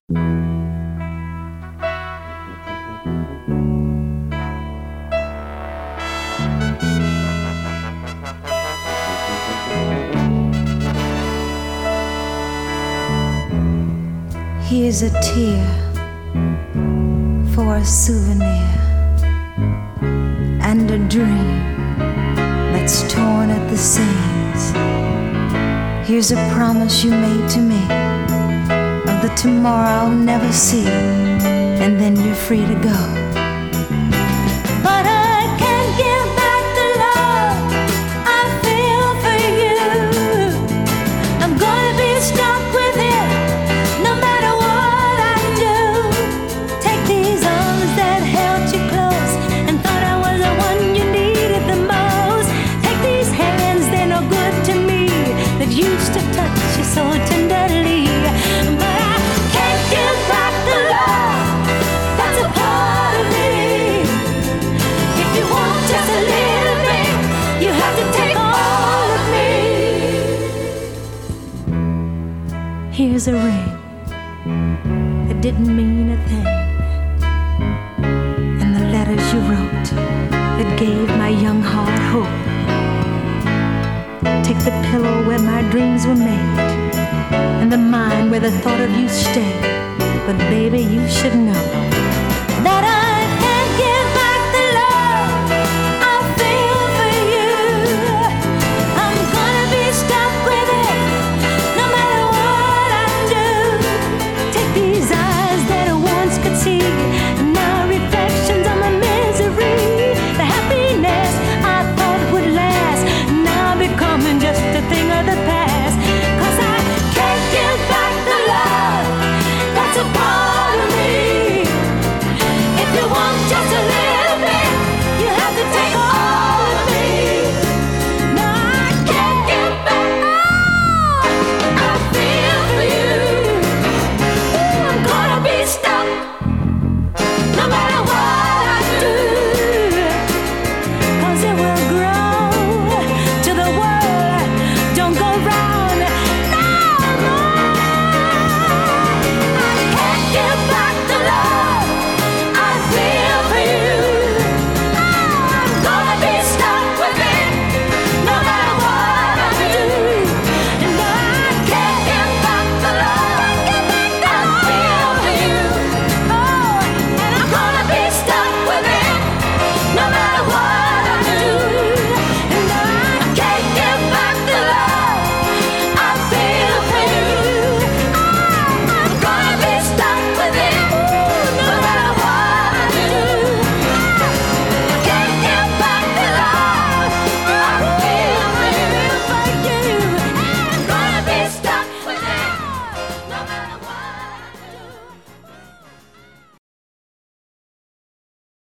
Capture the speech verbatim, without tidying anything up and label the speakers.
Speaker 1: Here's a tear for a souvenir and a dream that's torn at the seams. Here's a promise you made to me of the tomorrow I'll never see, and then you're free to go. But I can't give back the love I feel for you. I'm gonna be stuck with it no matter what I do. Take these arms that held you close and thought I was the one you needed the most. Take these hands, they're no good to me, that used to touch you so tenderly. But I can't give back the love that's a part of me. If you want just a little bit, you have to take all of me. Here's a ring that didn't mean a thing, and the letters you wrote that gave my young heart hope. Take the pillow where my dreams were made, and the mind where the thought of you stayed. But baby, you should know that I